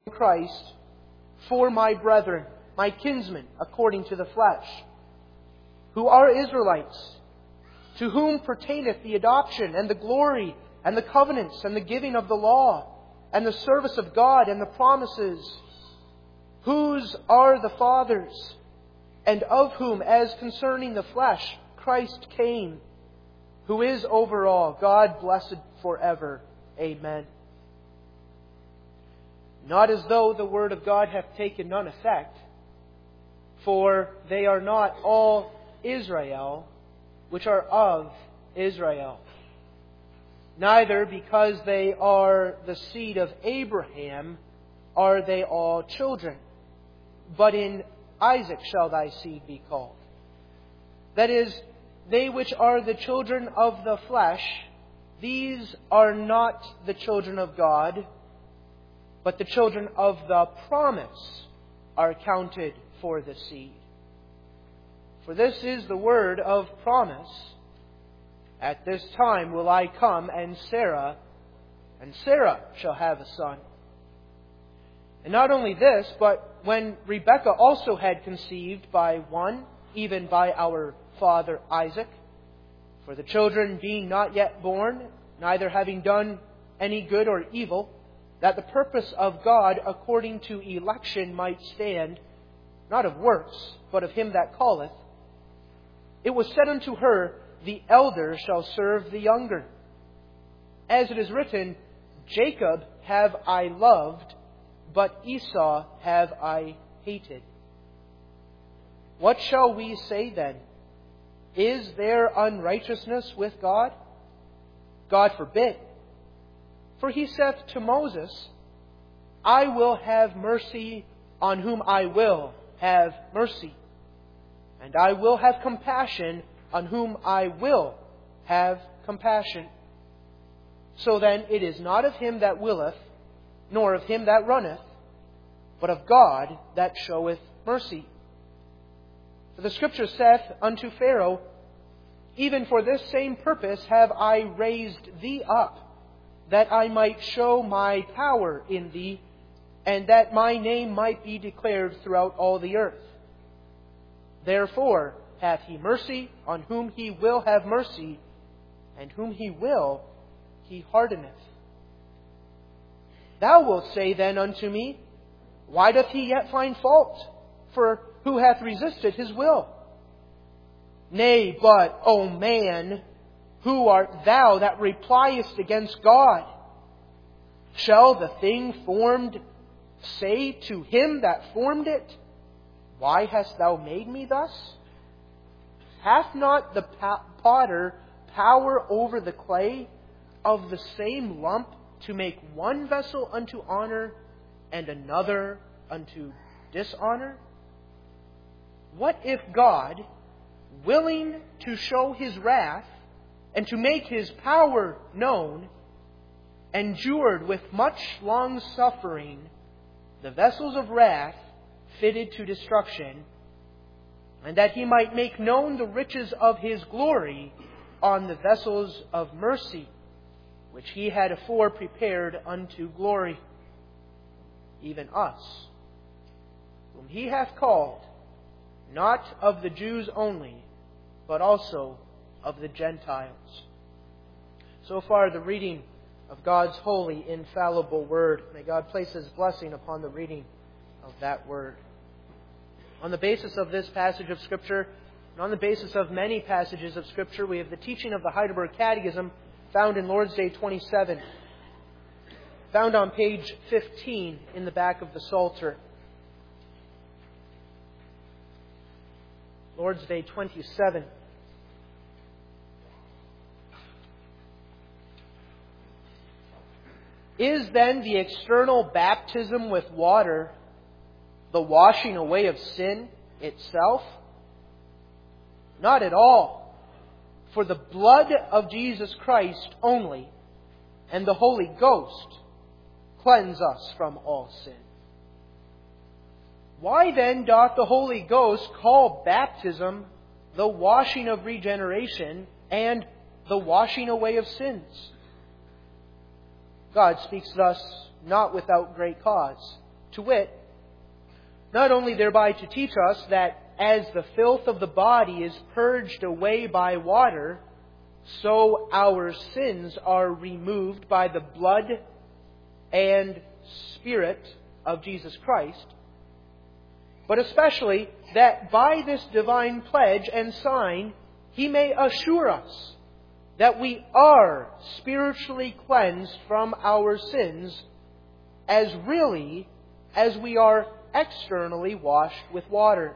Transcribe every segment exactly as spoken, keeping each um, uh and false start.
Christ for my brethren, my kinsmen, according to the flesh, who are Israelites, to whom pertaineth the adoption and the glory and the covenants and the giving of the law and the service of God and the promises, whose are the fathers, and of whom, as concerning the flesh, Christ came, who is over all, God blessed forever. Amen. Not as though the word of God hath taken none effect, for they are not all Israel, which are of Israel. Neither, because they are the seed of Abraham, are they all children. But in Isaac shall thy seed be called. That is, they which are the children of the flesh, these are not the children of God, but the children of the promise are counted for the seed. For this is the word of promise. At this time will I come, and Sarah, and Sarah shall have a son. And not only this, but when Rebekah also had conceived by one, even by our father Isaac, for the children being not yet born, neither having done any good or evil, that the purpose of God according to election might stand, not of works, but of him that calleth, it was said unto her, the elder shall serve the younger. As it is written, Jacob have I loved, but Esau have I hated. What shall we say then? Is there unrighteousness with God? God forbid. For he saith to Moses, I will have mercy on whom I will have mercy, and I will have compassion on whom I will have compassion. So then it is not of him that willeth, nor of him that runneth, but of God that showeth mercy. For the Scripture saith unto Pharaoh, even for this same purpose have I raised thee up, that I might show my power in thee, and that my name might be declared throughout all the earth. Therefore hath he mercy on whom he will have mercy, and whom he will he hardeneth. Thou wilt say then unto me, why doth he yet find fault? For who hath resisted his will? Nay, but, O man, who art thou that repliest against God? Shall the thing formed say to him that formed it, why hast thou made me thus? Hath not the potter power over the clay of the same lump to make one vessel unto honor and another unto dishonor? What if God, willing to show his wrath and to make his power known, endured with much long suffering the vessels of wrath fitted to destruction, and that he might make known the riches of his glory on the vessels of mercy, which he had afore prepared unto glory, even us, whom he hath called, not of the Jews only, but also of the Gentiles. So far, the reading of God's holy, infallible Word. May God place His blessing upon the reading of that Word. On the basis of this passage of Scripture, and on the basis of many passages of Scripture, we have the teaching of the Heidelberg Catechism found in Lord's Day twenty-seven, found on page fifteen in the back of the Psalter. Lord's Day twenty-seven. Is then the external baptism with water the washing away of sin itself? Not at all. For the blood of Jesus Christ only and the Holy Ghost cleanse us from all sin. Why then doth the Holy Ghost call baptism the washing of regeneration and the washing away of sins? God speaks thus not without great cause. To wit, not only thereby to teach us that as the filth of the body is purged away by water, so our sins are removed by the blood and Spirit of Jesus Christ, but especially that by this divine pledge and sign, He may assure us that we are spiritually cleansed from our sins as really as we are externally washed with water.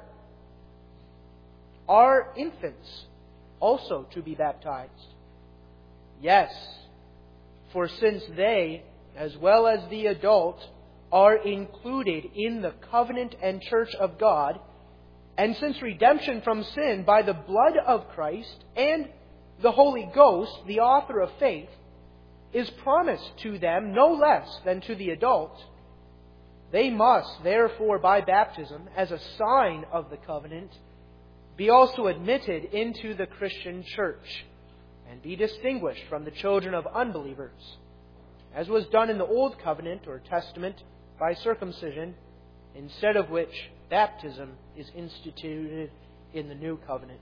Are infants also to be baptized? Yes, for since they, as well as the adult, are included in the covenant and church of God, and since redemption from sin by the blood of Christ and the Holy Ghost, the author of faith, is promised to them no less than to the adult, they must, therefore, by baptism, as a sign of the covenant, be also admitted into the Christian church and be distinguished from the children of unbelievers, as was done in the Old Covenant or Testament by circumcision, instead of which baptism is instituted in the New Covenant.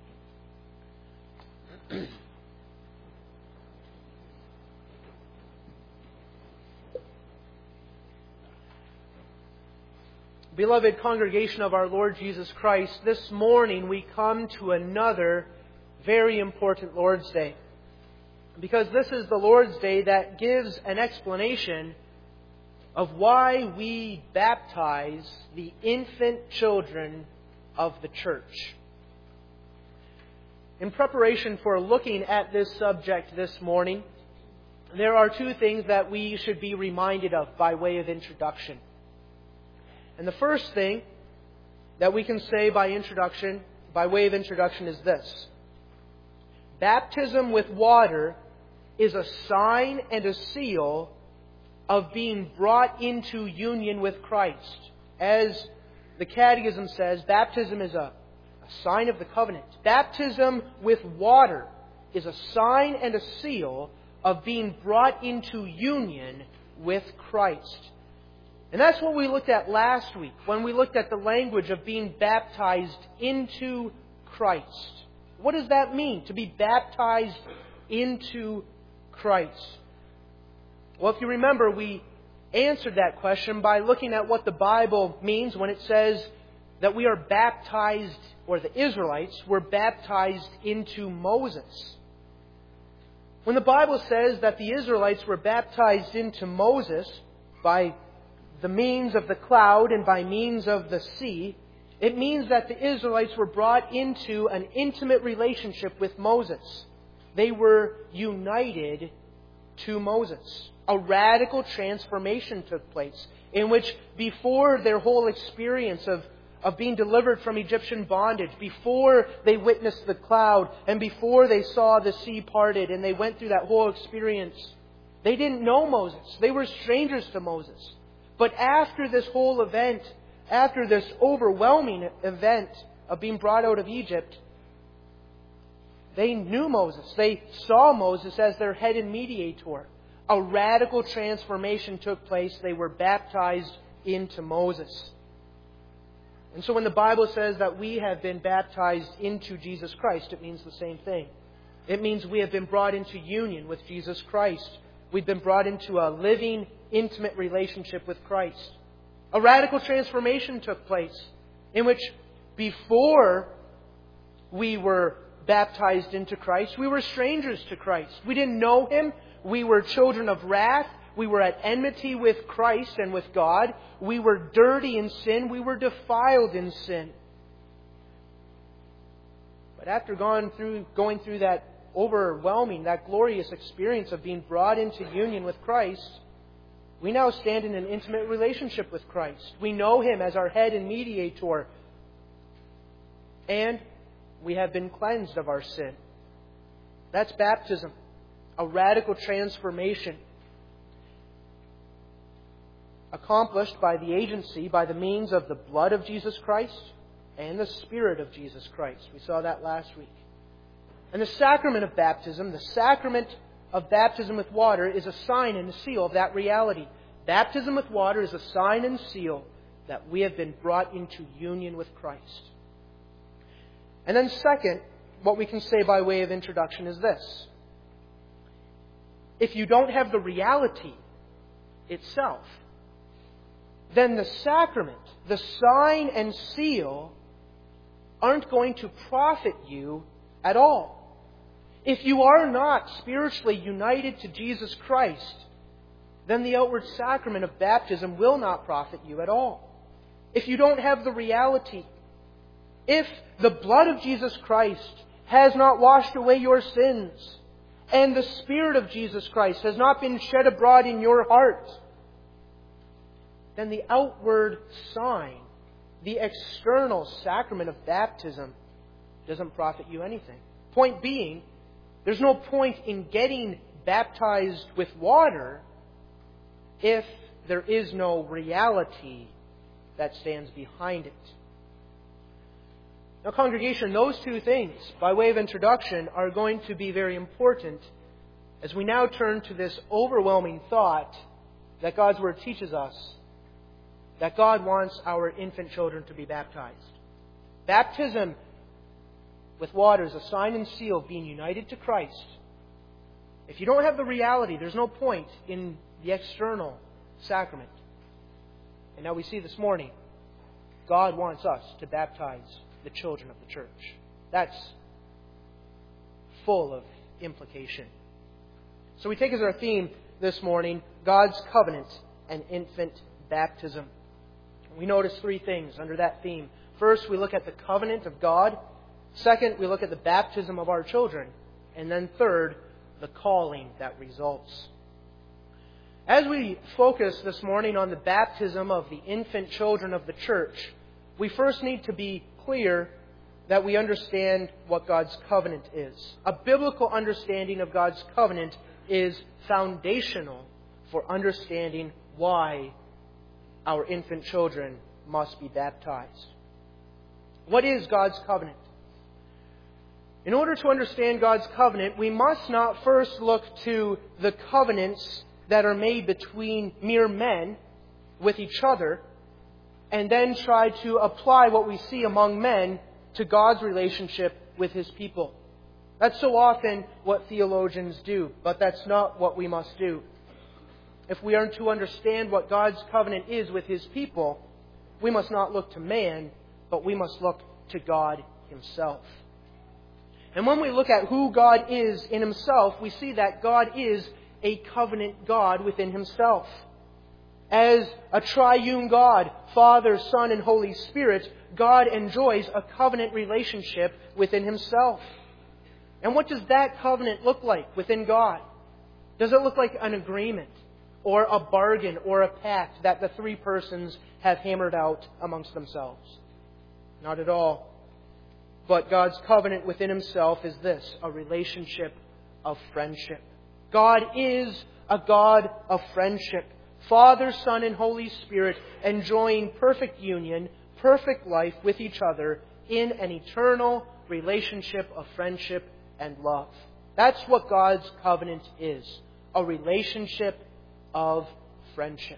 Beloved congregation of our Lord Jesus Christ, this morning we come to another very important Lord's Day. Because this is the Lord's Day that gives an explanation of why we baptize the infant children of the church. In preparation for looking at this subject this morning, there are two things that we should be reminded of by way of introduction. And the first thing that we can say by introduction, by way of introduction, is this. Baptism with water is a sign and a seal of being brought into union with Christ. As the Catechism says, baptism is a, a sign of the covenant. Baptism with water is a sign and a seal of being brought into union with Christ. And that's what we looked at last week when we looked at the language of being baptized into Christ. What does that mean, to be baptized into Christ? Well, if you remember, we answered that question by looking at what the Bible means when it says that we are baptized, or the Israelites were baptized into Moses. When the Bible says that the Israelites were baptized into Moses by the means of the cloud and by means of the sea, it means that the Israelites were brought into an intimate relationship with Moses. They were united to Moses. A radical transformation took place in which before their whole experience of, of being delivered from Egyptian bondage, before they witnessed the cloud and before they saw the sea parted and they went through that whole experience, they didn't know Moses. They were strangers to Moses. But after this whole event, after this overwhelming event of being brought out of Egypt, they knew Moses. They saw Moses as their head and mediator. A radical transformation took place. They were baptized into Moses. And so when the Bible says that we have been baptized into Jesus Christ, it means the same thing. It means we have been brought into union with Jesus Christ. We've been brought into a living, intimate relationship with Christ. A radical transformation took place in which before we were baptized into Christ, we were strangers to Christ. We didn't know Him. We were children of wrath. We were at enmity with Christ and with God. We were dirty in sin. We were defiled in sin. But after going through, going through that overwhelming, that glorious experience of being brought into union with Christ, we now stand in an intimate relationship with Christ. We know Him as our head and mediator. And we have been cleansed of our sin. That's baptism. A radical transformation accomplished by the agency, by the means of the blood of Jesus Christ and the Spirit of Jesus Christ. We saw that last week. And the sacrament of baptism, the sacrament of baptism with water, is a sign and a seal of that reality. Baptism with water is a sign and seal that we have been brought into union with Christ. And then second, what we can say by way of introduction is this. If you don't have the reality itself, then the sacrament, the sign and seal, aren't going to profit you at all. If you are not spiritually united to Jesus Christ, then the outward sacrament of baptism will not profit you at all. If you don't have the reality, if the blood of Jesus Christ has not washed away your sins, and the Spirit of Jesus Christ has not been shed abroad in your heart, then the outward sign, the external sacrament of baptism, doesn't profit you anything. Point being, there's no point in getting baptized with water if there is no reality that stands behind it. Now, congregation, those two things, by way of introduction, are going to be very important as we now turn to this overwhelming thought that God's Word teaches us, that God wants our infant children to be baptized. Baptism with water is a sign and seal of being united to Christ. If you don't have the reality, there's no point in the external sacrament. And now we see this morning, God wants us to baptize the children of the church. That's full of implication. So we take as our theme this morning, God's covenant and infant baptism. We notice three things under that theme. First, we look at the covenant of God. Second, we look at the baptism of our children. And then third, the calling that results. As we focus this morning on the baptism of the infant children of the church, we first need to be clear that we understand what God's covenant is. A biblical understanding of God's covenant is foundational for understanding why our infant children must be baptized. What is God's covenant? In order to understand God's covenant, we must not first look to the covenants that are made between mere men with each other, and then try to apply what we see among men to God's relationship with His people. That's so often what theologians do, but that's not what we must do. If we are to understand what God's covenant is with His people, we must not look to man, but we must look to God Himself. And when we look at who God is in Himself, we see that God is a covenant God within Himself. As a triune God, Father, Son, and Holy Spirit, God enjoys a covenant relationship within Himself. And what does that covenant look like within God? Does it look like an agreement, or a bargain, or a pact that the three persons have hammered out amongst themselves? Not at all. But God's covenant within Himself is this, a relationship of friendship. God is a God of friendship. Father, Son, and Holy Spirit enjoying perfect union, perfect life with each other in an eternal relationship of friendship and love. That's what God's covenant is, a relationship of friendship.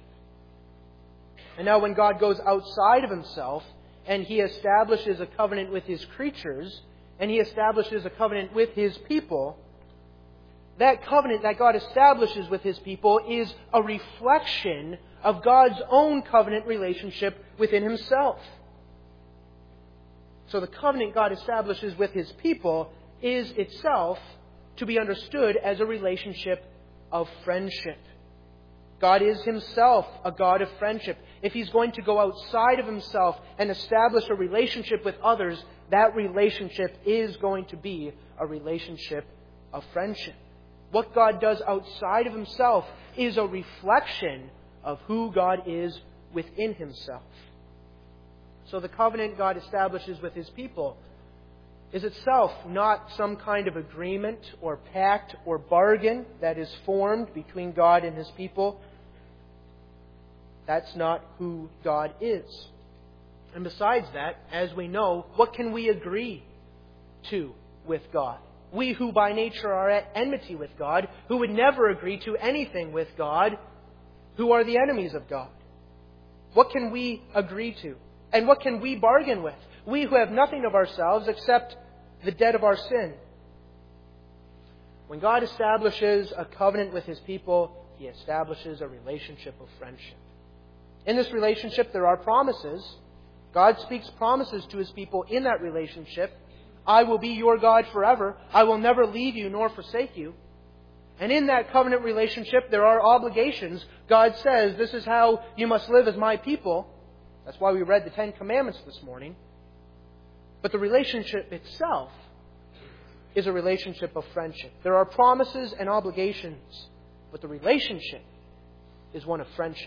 And now when God goes outside of Himself and He establishes a covenant with His creatures, and He establishes a covenant with His people, that covenant that God establishes with His people is a reflection of God's own covenant relationship within Himself. So the covenant God establishes with His people is itself to be understood as a relationship of friendship. God is Himself a God of friendship. If He's going to go outside of Himself and establish a relationship with others, that relationship is going to be a relationship of friendship. What God does outside of Himself is a reflection of who God is within Himself. So the covenant God establishes with His people is itself not some kind of agreement or pact or bargain that is formed between God and His people. That's not who God is. And besides that, as we know, what can we agree to with God? We who by nature are at enmity with God, who would never agree to anything with God, who are the enemies of God? What can we agree to? And what can we bargain with? We who have nothing of ourselves except the debt of our sin. When God establishes a covenant with His people, He establishes a relationship of friendship. In this relationship, there are promises. God speaks promises to His people in that relationship. I will be your God forever. I will never leave you nor forsake you. And in that covenant relationship, there are obligations. God says, this is how you must live as my people. That's why we read the Ten Commandments this morning. But the relationship itself is a relationship of friendship. There are promises and obligations, but the relationship is one of friendship.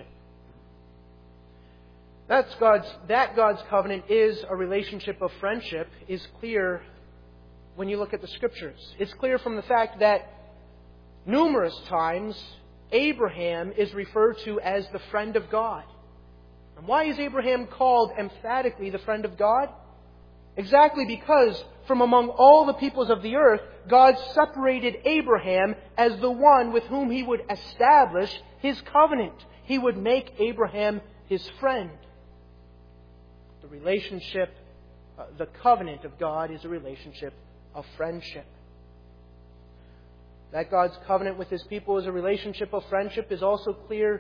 That's God's, that God's covenant is a relationship of friendship is clear when you look at the Scriptures. It's clear from the fact that numerous times Abraham is referred to as the friend of God. And why is Abraham called emphatically the friend of God? Exactly because from among all the peoples of the earth, God separated Abraham as the one with whom He would establish His covenant. He would make Abraham His friend. The relationship, uh, the covenant of God is a relationship of friendship. That God's covenant with His people is a relationship of friendship is also clear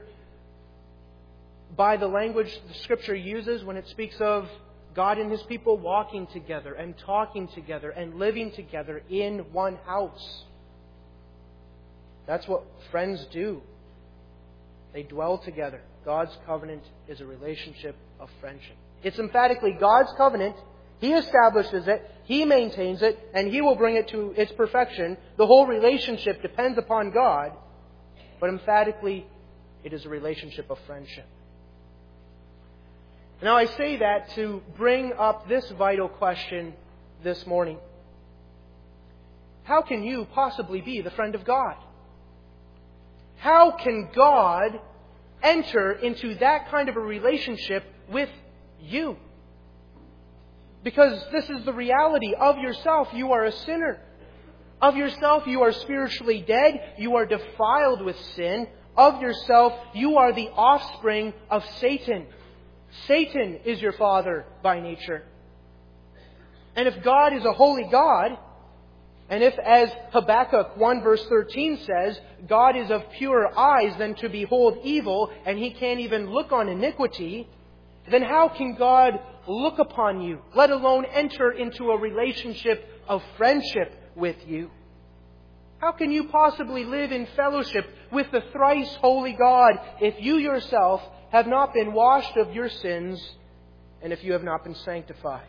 by the language the Scripture uses when it speaks of God and His people walking together and talking together and living together in one house. That's what friends do. They dwell together. God's covenant is a relationship of friendship. It's emphatically God's covenant. He establishes it, He maintains it, and He will bring it to its perfection. The whole relationship depends upon God, but emphatically it is a relationship of friendship. Now I say that to bring up this vital question this morning. How can you possibly be the friend of God? How can God enter into that kind of a relationship with you? Because this is the reality of yourself. You are a sinner. Of yourself, you are spiritually dead. You are defiled with sin. Of yourself, you are the offspring of Satan. Satan is your father by nature. And if God is a holy God, and if, as Habakkuk one verse thirteen says, God is of purer eyes than to behold evil, and He can't even look on iniquity, then how can God look upon you, let alone enter into a relationship of friendship with you? How can you possibly live in fellowship with the thrice holy God if you yourself have not been washed of your sins and if you have not been sanctified?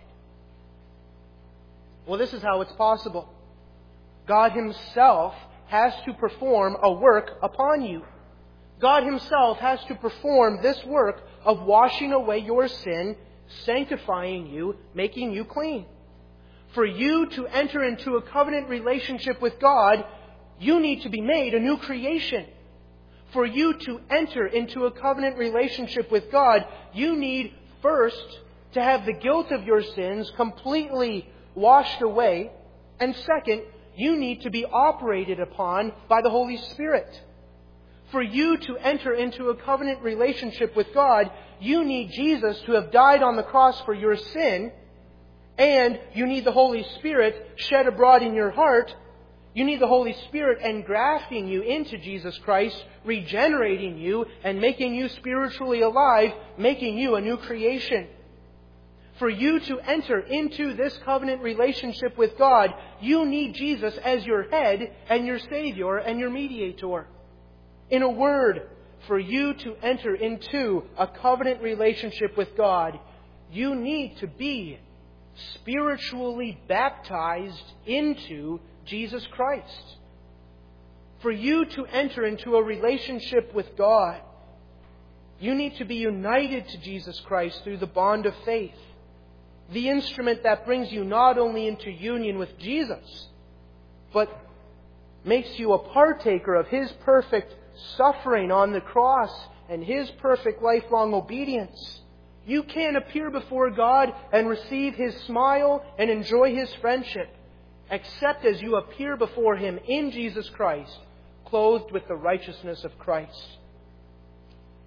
Well, this is how it's possible. God Himself has to perform a work upon you. God Himself has to perform this work of washing away your sin, sanctifying you, making you clean. For you to enter into a covenant relationship with God, you need to be made a new creation. For you to enter into a covenant relationship with God, you need first to have the guilt of your sins completely washed away. And second, you need to be operated upon by the Holy Spirit. For you to enter into a covenant relationship with God, you need Jesus to have died on the cross for your sin, and you need the Holy Spirit shed abroad in your heart. You need the Holy Spirit engrafting you into Jesus Christ, regenerating you, and making you spiritually alive, making you a new creation. For you to enter into this covenant relationship with God, you need Jesus as your head and your Savior and your mediator. In a word, for you to enter into a covenant relationship with God, you need to be spiritually baptized into Jesus Christ. For you to enter into a relationship with God, you need to be united to Jesus Christ through the bond of faith. The instrument that brings you not only into union with Jesus, but makes you a partaker of His perfect suffering on the cross and His perfect lifelong obedience. You can't appear before God and receive His smile and enjoy His friendship except as you appear before Him in Jesus Christ, clothed with the righteousness of Christ.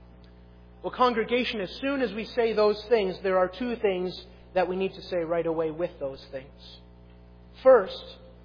Well, congregation, as soon as we say those things, there are two things that we need to say right away with those things. First,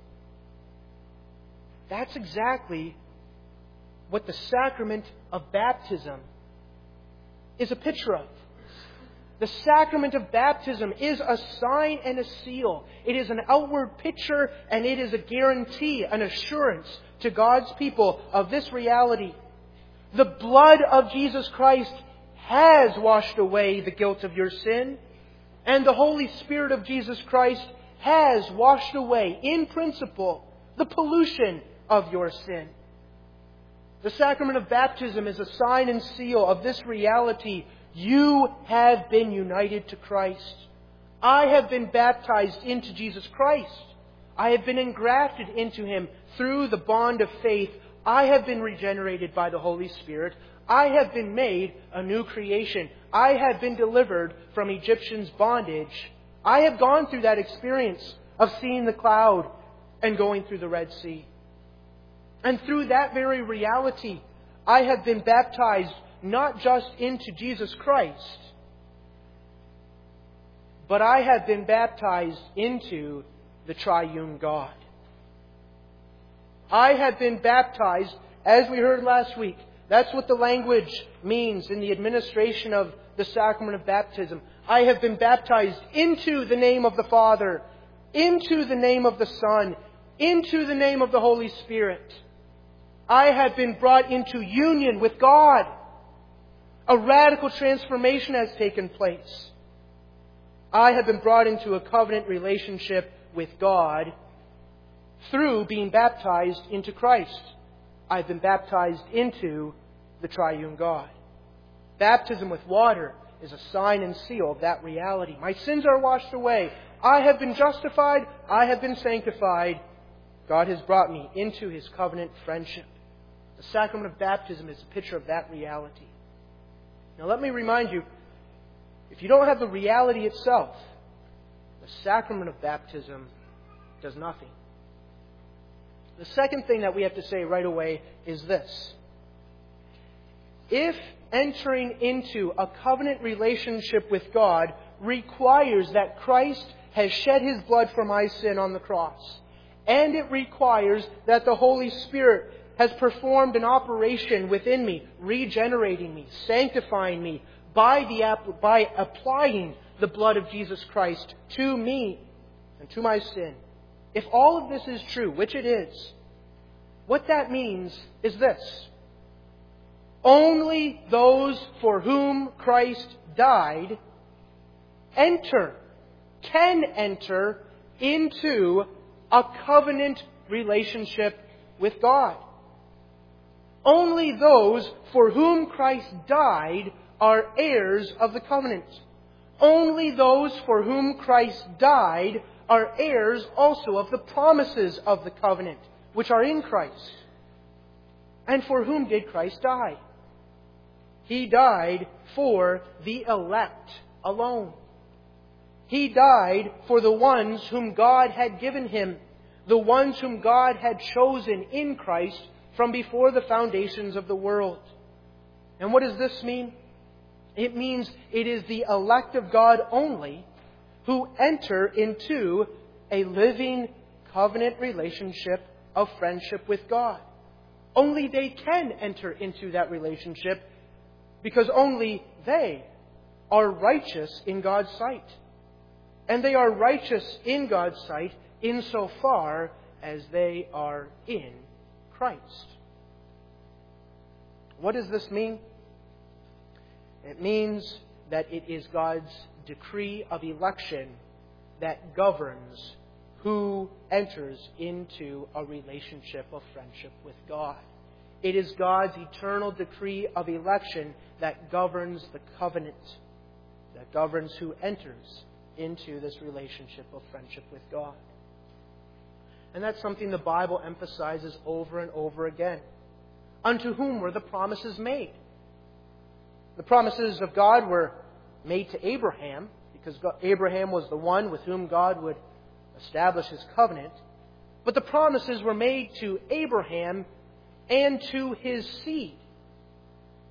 that's exactly what the sacrament of baptism is a picture of. The sacrament of baptism is a sign and a seal. It is an outward picture, and it is a guarantee, an assurance to God's people of this reality. The blood of Jesus Christ has washed away the guilt of your sin, and the Holy Spirit of Jesus Christ has washed away, in principle, the pollution of your sin. The sacrament of baptism is a sign and seal of this reality. You have been united to Christ. I have been baptized into Jesus Christ. I have been engrafted into Him through the bond of faith. I have been regenerated by the Holy Spirit. I have been made a new creation. I have been delivered from Egyptians' bondage. I have gone through that experience of seeing the cloud and going through the Red Sea. And through that very reality, I have been baptized not just into Jesus Christ, but I have been baptized into the triune God. I have been baptized, as we heard last week. That's what the language means in the administration of the sacrament of baptism. I have been baptized into the name of the Father, into the name of the Son, into the name of the Holy Spirit. I have been brought into union with God. A radical transformation has taken place. I have been brought into a covenant relationship with God through being baptized into Christ. I've been baptized into the triune God. Baptism with water is a sign and seal of that reality. My sins are washed away. I have been justified. I have been sanctified. God has brought me into His covenant friendship. The sacrament of baptism is a picture of that reality. Now let me remind you, if you don't have the reality itself, the sacrament of baptism does nothing. The second thing that we have to say right away is this. If entering into a covenant relationship with God requires that Christ has shed His blood for my sin on the cross, and it requires that the Holy Spirit has performed an operation within me, regenerating me, sanctifying me, by, the, by applying the blood of Jesus Christ to me and to my sin. If all of this is true, which it is, what that means is this. Only those for whom Christ died enter, can enter into a covenant relationship with God. Only those for whom Christ died are heirs of the covenant. Only those for whom Christ died are heirs also of the promises of the covenant, which are in Christ. And for whom did Christ die? He died for the elect alone. He died for the ones whom God had given Him, the ones whom God had chosen in Christ from before the foundations of the world. And what does this mean? It means it is the elect of God only who enter into a living covenant relationship of friendship with God. Only they can enter into that relationship because only they are righteous in God's sight. And they are righteous in God's sight insofar as they are in Christ. What does this mean? It means that it is God's decree of election that governs who enters into a relationship of friendship with God. It is God's eternal decree of election that governs the covenant, that governs who enters into this relationship of friendship with God. And that's something the Bible emphasizes over and over again. Unto whom were the promises made? The promises of God were made to Abraham, because Abraham was the one with whom God would establish His covenant. But the promises were made to Abraham and to his seed.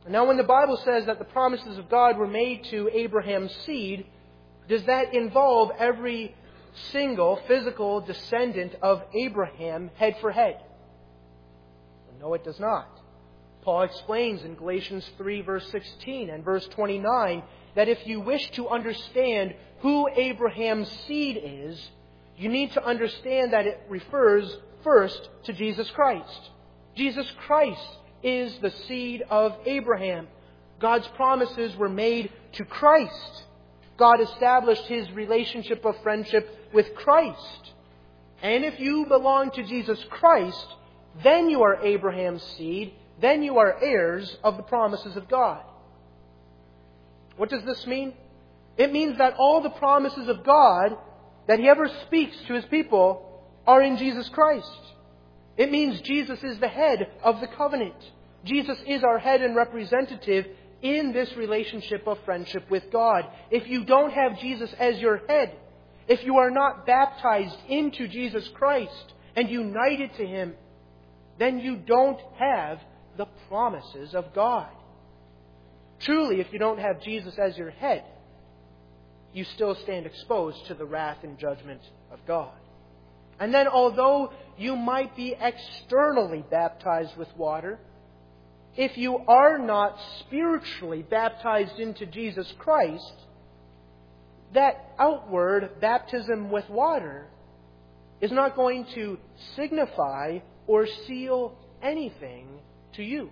Now, when the Bible says that the promises of God were made to Abraham's seed, does that involve every single physical descendant of Abraham head for head? No, it does not. Paul explains in Galatians three, verse sixteen and verse twenty-nine, that if you wish to understand who Abraham's seed is, you need to understand that it refers first to Jesus Christ. Jesus Christ is the seed of Abraham. God's promises were made to Christ. God established His relationship of friendship with Christ. And if you belong to Jesus Christ, then you are Abraham's seed, then you are heirs of the promises of God. What does this mean? It means that all the promises of God that He ever speaks to His people are in Jesus Christ. It means Jesus is the head of the covenant. Jesus is our head and representative in this relationship of friendship with God. If you don't have Jesus as your head, if you are not baptized into Jesus Christ and united to Him, then you don't have the promises of God. Truly, if you don't have Jesus as your head, you still stand exposed to the wrath and judgment of God. And then, although you might be externally baptized with water, if you are not spiritually baptized into Jesus Christ, that outward baptism with water is not going to signify or seal anything to you.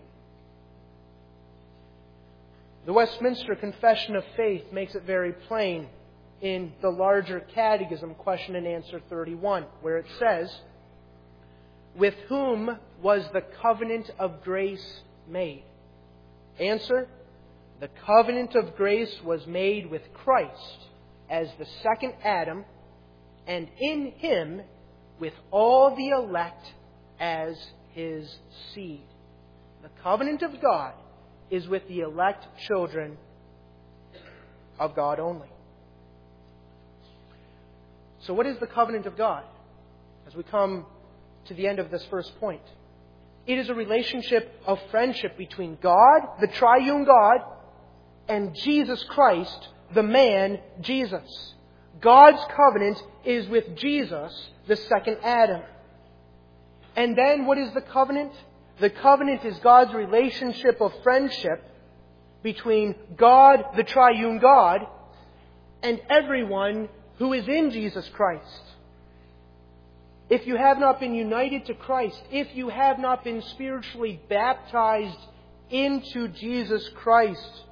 The Westminster Confession of Faith makes it very plain in the larger Catechism, question and answer thirty-one, where it says, "With whom was the covenant of grace made?" Answer: the covenant of grace was made with Christ as the second Adam, and in Him with all the elect as His seed. The covenant of God is with the elect children of God only. So what is the covenant of God? As we come to the end of this first point, it is a relationship of friendship between God, the triune God, and Jesus Christ, the man Jesus. God's covenant is with Jesus, the second Adam. And then what is the covenant? The covenant is God's relationship of friendship between God, the triune God, and everyone who is in Jesus Christ. If you have not been united to Christ, if you have not been spiritually baptized into Jesus Christ,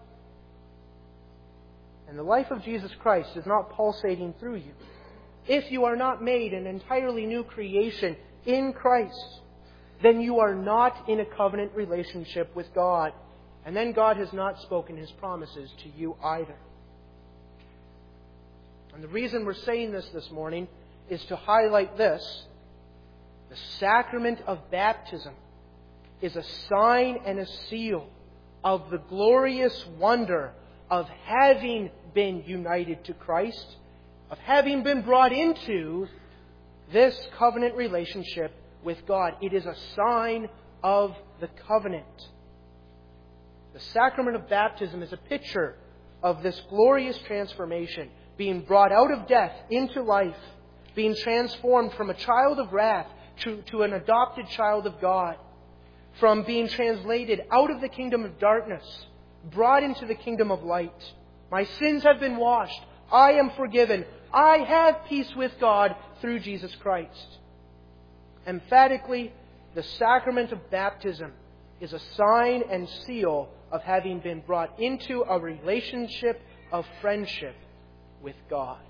and the life of Jesus Christ is not pulsating through you, if you are not made an entirely new creation in Christ, then you are not in a covenant relationship with God. And then God has not spoken His promises to you either. And the reason we're saying this this morning is to highlight this. The sacrament of baptism is a sign and a seal of the glorious wonder of having been united to Christ, of having been brought into this covenant relationship with God. It is a sign of the covenant. The sacrament of baptism is a picture of this glorious transformation, being brought out of death into life, being transformed from a child of wrath to, to an adopted child of God, from being translated out of the kingdom of darkness, brought into the kingdom of light. My sins have been washed. I am forgiven. I have peace with God through Jesus Christ. Emphatically, the sacrament of baptism is a sign and seal of having been brought into a relationship of friendship with God.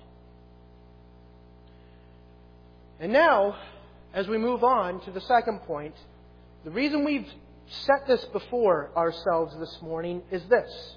And now, as we move on to the second point, the reason we've set this before ourselves this morning is this: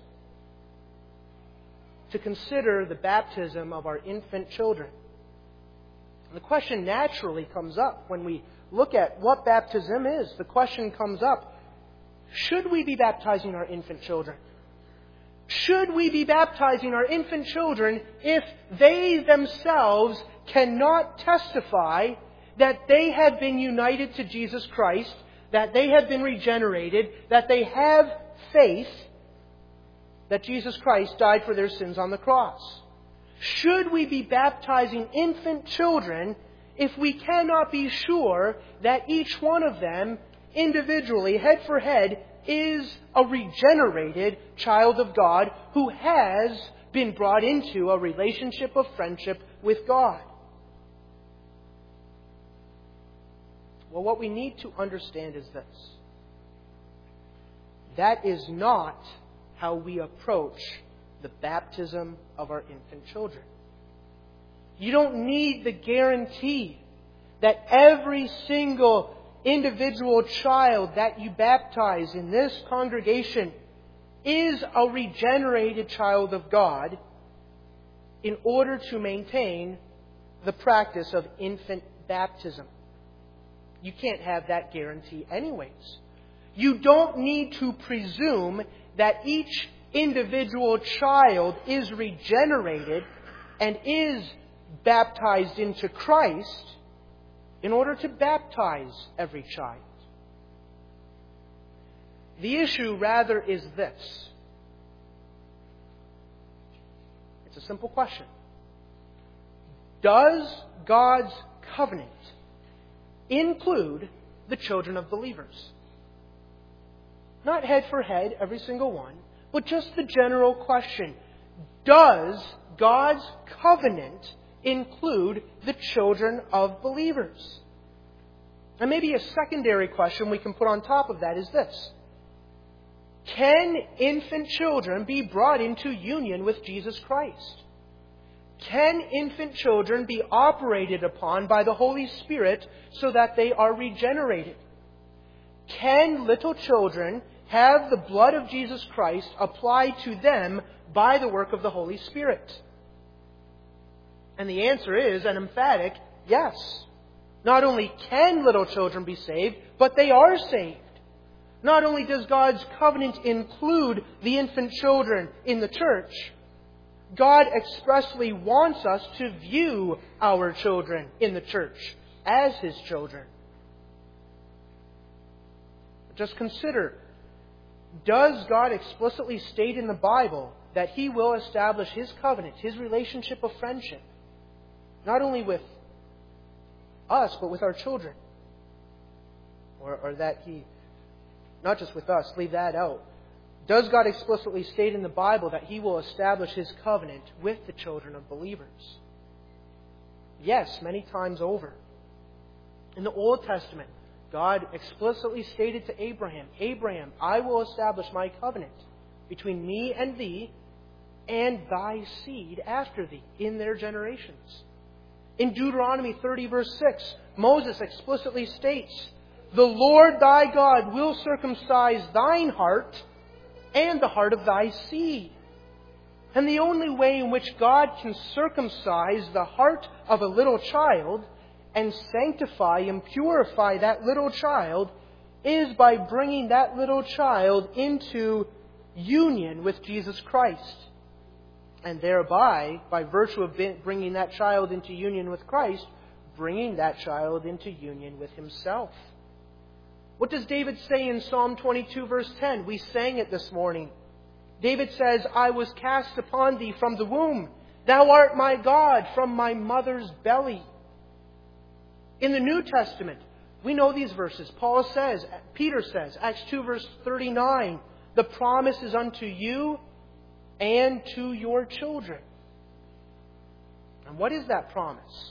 to consider the baptism of our infant children. And the question naturally comes up when we look at what baptism is. The question comes up, should we be baptizing our infant children? Should we be baptizing our infant children if they themselves cannot testify that they have been united to Jesus Christ, that they have been regenerated, that they have faith that Jesus Christ died for their sins on the cross? Should we be baptizing infant children if we cannot be sure that each one of them, individually, head for head, is a regenerated child of God who has been brought into a relationship of friendship with God? Well, what we need to understand is this. That is not how we approach the baptism of our infant children. You don't need the guarantee that every single individual child that you baptize in this congregation is a regenerated child of God in order to maintain the practice of infant baptism. You can't have that guarantee anyways. You don't need to presume that each individual child is regenerated and is baptized into Christ in order to baptize every child. The issue, rather, is this. It's a simple question. Does God's covenant include the children of believers? Not head for head, every single one, but just the general question. Does God's covenant include the children of believers? And maybe a secondary question we can put on top of that is this. Can infant children be brought into union with Jesus Christ? Can infant children be operated upon by the Holy Spirit so that they are regenerated? Can little children have the blood of Jesus Christ applied to them by the work of the Holy Spirit? And the answer is an emphatic yes. Not only can little children be saved, but they are saved. Not only does God's covenant include the infant children in the church, God expressly wants us to view our children in the church as His children. Just consider, does God explicitly state in the Bible that He will establish His covenant, His relationship of friendship, not only with us, but with our children? Or, or that He, not just with us, leave that out. Does God explicitly state in the Bible that He will establish His covenant with the children of believers? Yes, many times over. In the Old Testament, God explicitly stated to Abraham, Abraham, I will establish my covenant between me and thee and thy seed after thee in their generations. In Deuteronomy thirty, verse six, Moses explicitly states, the Lord thy God will circumcise thine heart and the heart of thy seed. And the only way in which God can circumcise the heart of a little child and sanctify and purify that little child is by bringing that little child into union with Jesus Christ. And thereby, by virtue of bringing that child into union with Christ, bringing that child into union with Himself. What does David say in Psalm twenty-two, verse ten? We sang it this morning. David says, I was cast upon thee from the womb. Thou art my God from my mother's belly. In the New Testament, we know these verses. Paul says, Peter says, Acts two, verse thirty-nine, the promise is unto you and to your children. And what is that promise?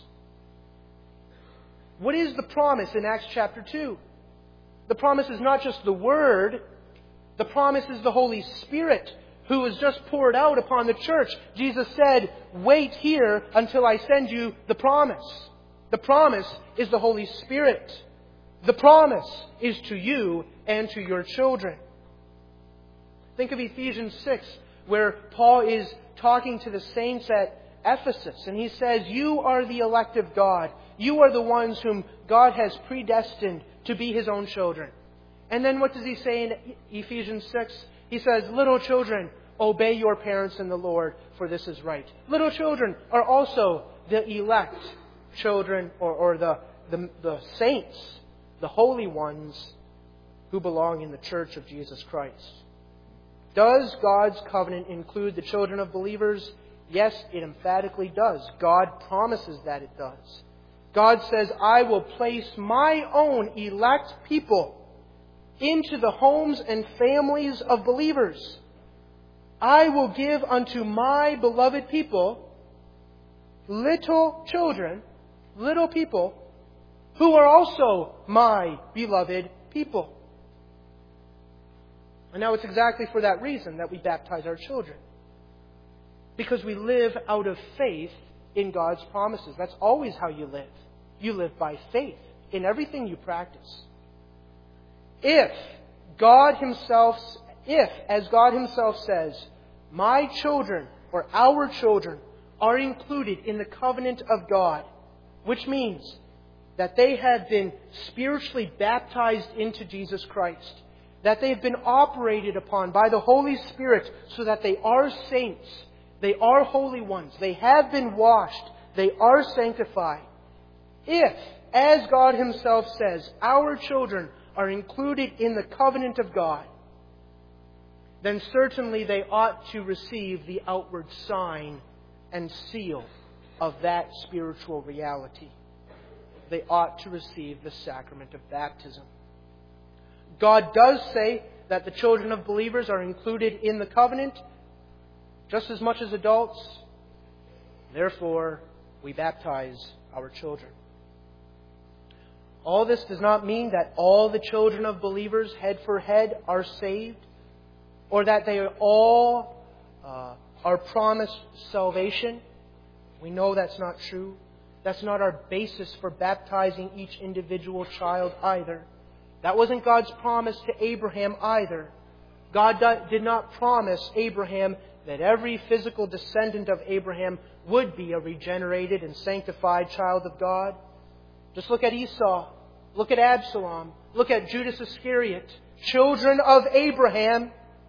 What is the promise in Acts chapter two? The promise is not just the Word. The promise is the Holy Spirit who was just poured out upon the church. Jesus said, wait here until I send you the promise. The promise is the Holy Spirit. The promise is to you and to your children. Think of Ephesians six, where Paul is talking to the saints at Ephesus, and he says, you are the elect of God. You are the ones whom God has predestined to be His own children. And then what does he say in Ephesians six? He says, little children, obey your parents in the Lord, for this is right. Little children are also the elect children, or, or the, the, the saints, the holy ones who belong in the church of Jesus Christ. Does God's covenant include the children of believers? Yes, it emphatically does. God promises that it does. God says, I will place my own elect people into the homes and families of believers. I will give unto my beloved people little children, little people, who are also my beloved people. And now it's exactly for that reason that we baptize our children. Because we live out of faith in God's promises. That's always how you live. You live by faith in everything you practice. If God Himself, if, as God Himself says, my children or our children are included in the covenant of God, which means that they have been spiritually baptized into Jesus Christ, that they've been operated upon by the Holy Spirit so that they are saints, they are holy ones, they have been washed, they are sanctified. If, as God Himself says, our children are included in the covenant of God, then certainly they ought to receive the outward sign and seal of that spiritual reality. They ought to receive the sacrament of baptism. God does say that the children of believers are included in the covenant just as much as adults. Therefore, we baptize our children. All this does not mean that all the children of believers, head for head, are saved, or that they all uh, are promised salvation. We know that's not true. That's not our basis for baptizing each individual child either. That wasn't God's promise to Abraham either. God did not promise Abraham that every physical descendant of Abraham would be a regenerated and sanctified child of God. Just look at Esau. Look at Absalom. Look at Judas Iscariot. Children of Abraham.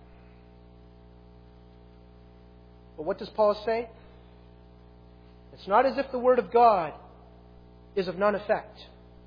But what does Paul say? It's not as if the Word of God is of none effect.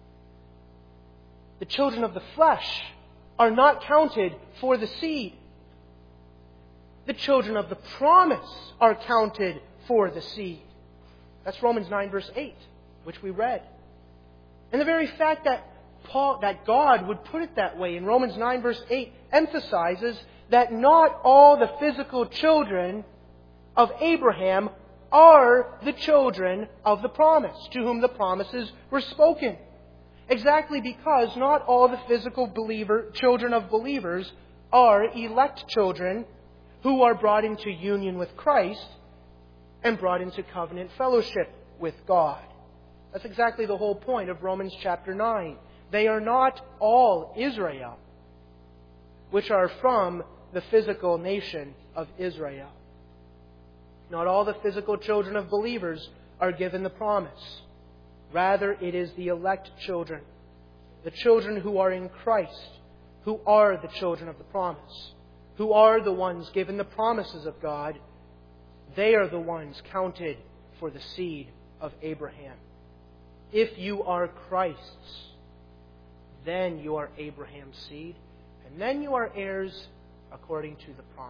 The children of the flesh are not counted for the seed. The children of the promise are counted for the seed. That's Romans nine verse eight, which we read. And the very fact that Paul, that God would put it that way in Romans nine verse eight emphasizes that not all the physical children of Abraham are the children of the promise, to whom the promises were spoken. Exactly because not all the physical believer, children of believers are elect children who are brought into union with Christ and brought into covenant fellowship with God. That's exactly the whole point of Romans chapter nine. They are not all Israel, which are from the physical nation of Israel. Not all the physical children of believers are given the promise. Rather, it is the elect children, the children who are in Christ, who are the children of the promise, who are the ones given the promises of God. They are the ones counted for the seed of Abraham. If you are Christ's, then you are Abraham's seed, and then you are heirs according to the promise.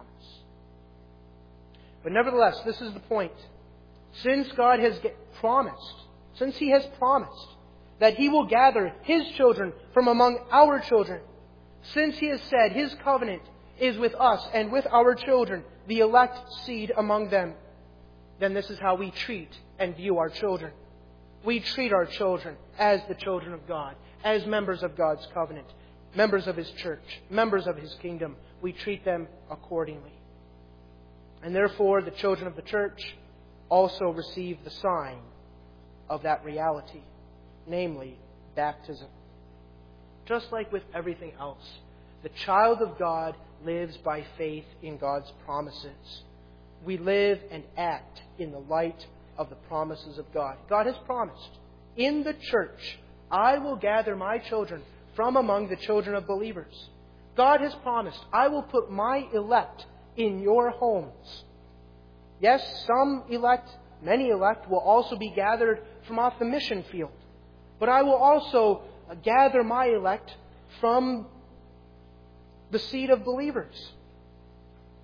But nevertheless, this is the point. Since God has promised, since He has promised that He will gather His children from among our children, since He has said His covenant is with us and with our children, the elect seed among them, then this is how we treat and view our children. We treat our children as the children of God, as members of God's covenant, members of His church, members of His kingdom. We treat them accordingly. And therefore, the children of the church also receive the sign of that reality, namely baptism. Just like with everything else, the child of God lives by faith in God's promises. We live and act in the light of the promises of God. God has promised, in the church, I will gather my children from among the children of believers. God has promised, I will put my elect in your homes. Yes, some elect, many elect, will also be gathered from off the mission field. But I will also gather my elect from the seed of believers.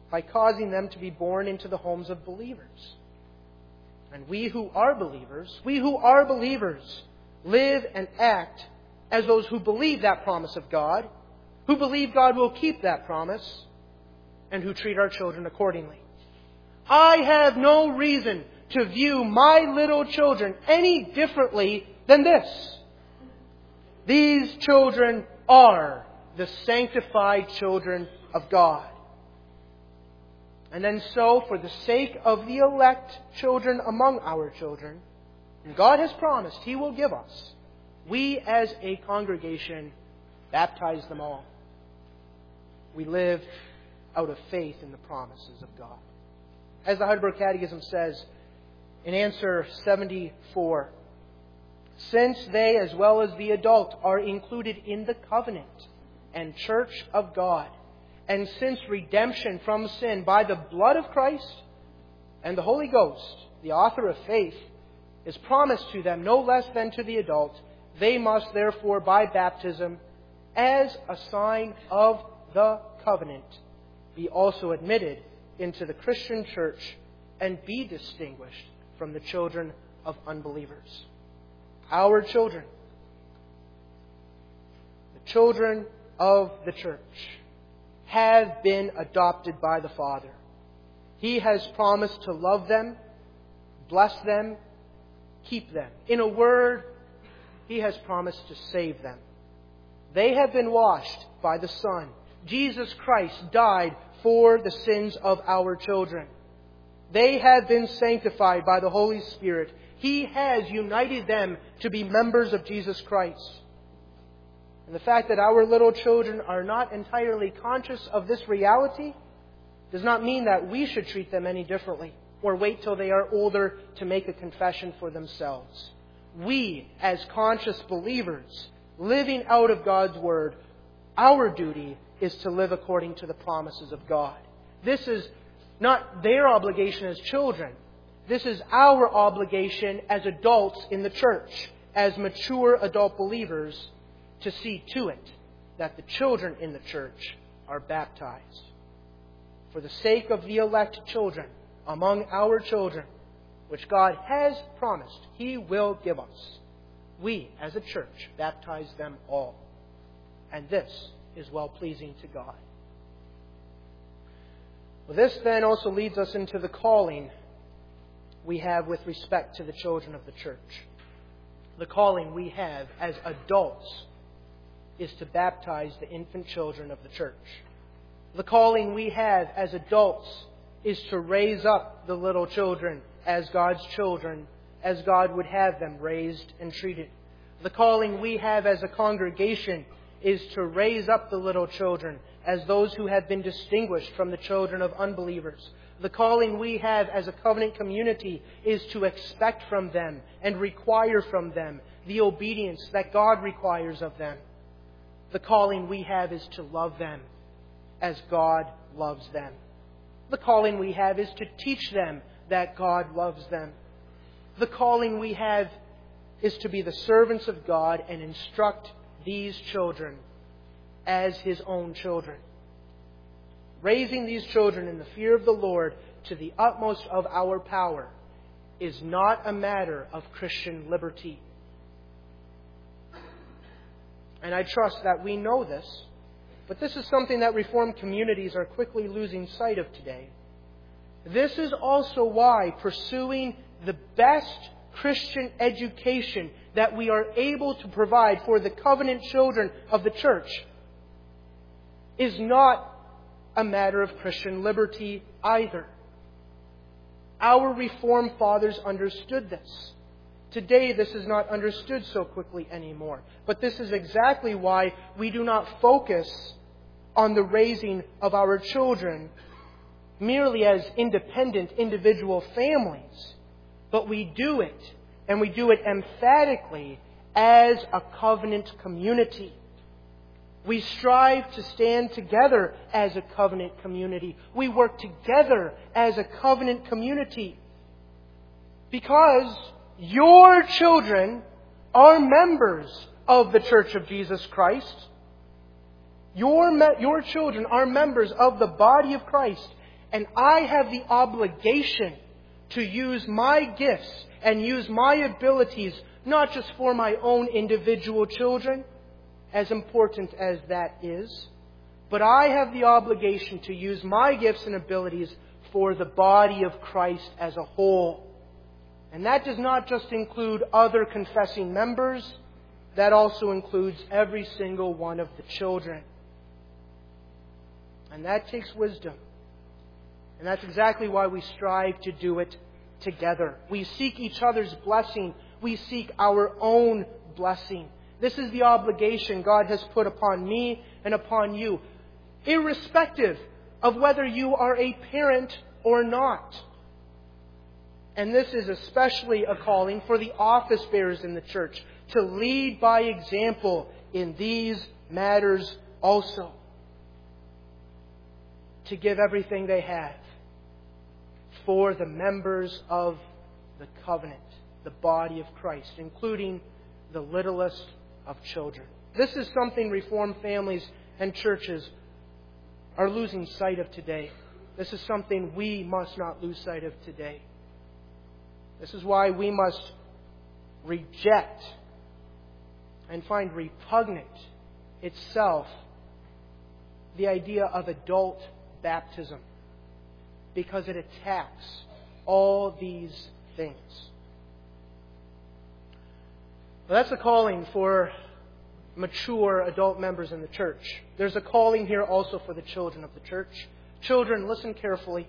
by causing them to be born into the homes of believers. And we who are believers, we who are believers, live and act as those who believe that promise of God, who believe God will keep that promise, and who treat our children accordingly. I have no reason to view my little children any differently than this. These children are the sanctified children of God. And then so, for the sake of the elect children among our children, and God has promised He will give us, we as a congregation baptize them all. We live out of faith in the promises of God. As the Heidelberg Catechism says in answer seventy-four, since they, as well as the adult, are included in the covenant and church of God, and since redemption from sin by the blood of Christ and the Holy Ghost, the author of faith, is promised to them no less than to the adult, they must therefore by baptism, as a sign of the covenant, be also admitted into the Christian church and be distinguished from the children of unbelievers. Our children, the children of the church, have been adopted by the Father. He has promised to love them, bless them, keep them. In a word, He has promised to save them. They have been washed by the Son. Jesus Christ died for the sins of our children. They have been sanctified by the Holy Spirit. He has united them to be members of Jesus Christ. And the fact that our little children are not entirely conscious of this reality does not mean that we should treat them any differently or wait till they are older to make a confession for themselves. We, as conscious believers, living out of God's Word, our duty is to live according to the promises of God. This is not their obligation as children. This is our obligation as adults in the church, as mature adult believers, to see to it that the children in the church are baptized. For the sake of the elect children among our children, which God has promised He will give us, we as a church baptize them all. And this is well-pleasing to God. Well, this then also leads us into the calling we have with respect to the children of the church. The calling we have as adults is to baptize the infant children of the church. The calling we have as adults is to raise up the little children as God's children, as God would have them raised and treated. The calling we have as a congregation is to raise up the little children as those who have been distinguished from the children of unbelievers. The calling we have as a covenant community is to expect from them and require from them the obedience that God requires of them. The calling we have is to love them as God loves them. The calling we have is to teach them that God loves them. The calling we have is to be the servants of God and instruct these children as His own children. Raising these children in the fear of the Lord to the utmost of our power is not a matter of Christian liberty. And I trust that we know this, but this is something that Reformed communities are quickly losing sight of today. This is also why pursuing the best Christian education that we are able to provide for the covenant children of the church is not a matter of Christian liberty either. Our Reformed fathers understood this. Today, this is not understood so quickly anymore. But this is exactly why we do not focus on the raising of our children merely as independent individual families. But we do it, and we do it emphatically, as a covenant community. We strive to stand together as a covenant community. We work together as a covenant community. Because your children are members of the Church of Jesus Christ. Your, me- your children are members of the body of Christ. And I have the obligation to use my gifts and use my abilities, not just for my own individual children, as important as that is, but I have the obligation to use my gifts and abilities for the body of Christ as a whole. And that does not just include other confessing members, that also includes every single one of the children. And that takes wisdom. And that's exactly why we strive to do it together. We seek each other's blessing. We seek our own blessing. This is the obligation God has put upon me and upon you, irrespective of whether you are a parent or not. And this is especially a calling for the office bearers in the church to lead by example in these matters also. To give everything they have for the members of the covenant, the body of Christ, including the littlest of children. This is something Reformed families and churches are losing sight of today. This is something we must not lose sight of today. This is why we must reject and find repugnant itself the idea of adult baptism, because it attacks all these things. Well, that's a calling for mature adult members in the church. There's a calling here also for the children of the church. Children, listen carefully.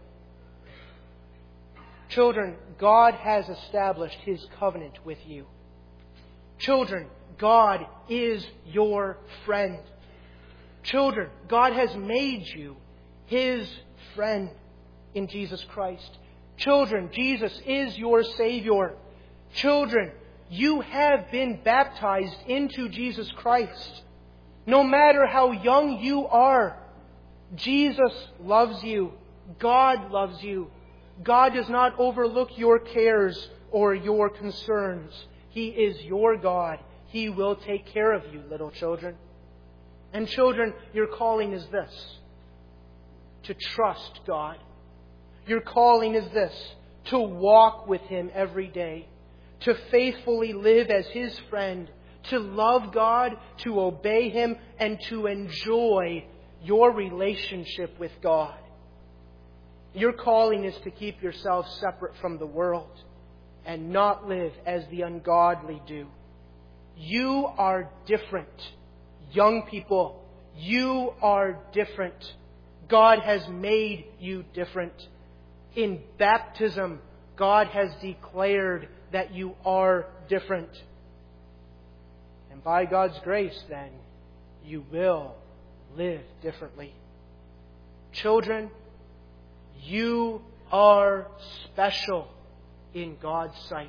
Children, God has established His covenant with you. Children, God is your friend. Children, God has made you His friend in Jesus Christ. Children, Jesus is your Savior. Children, you have been baptized into Jesus Christ. No matter how young you are, Jesus loves you. God loves you. God does not overlook your cares or your concerns. He is your God. He will take care of you, little children. And children, your calling is this: to trust God. Your calling is this: to walk with Him every day, to faithfully live as His friend, to love God, to obey Him, and to enjoy your relationship with God. Your calling is to keep yourself separate from the world and not live as the ungodly do. You are different. Young people, you are different. God has made you different. In baptism, God has declared that you are different. And by God's grace, then, you will live differently. Children, you are special in God's sight.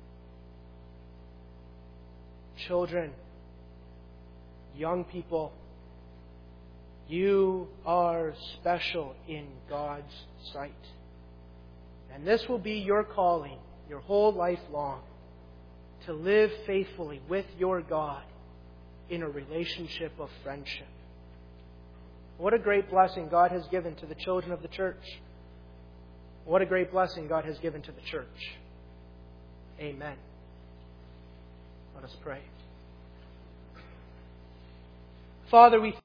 Children, young people, you are special in God's sight. And this will be your calling your whole life long, to live faithfully with your God in a relationship of friendship. What a great blessing God has given to the children of the church. What a great blessing God has given to the church. Amen. Let us pray. Father, we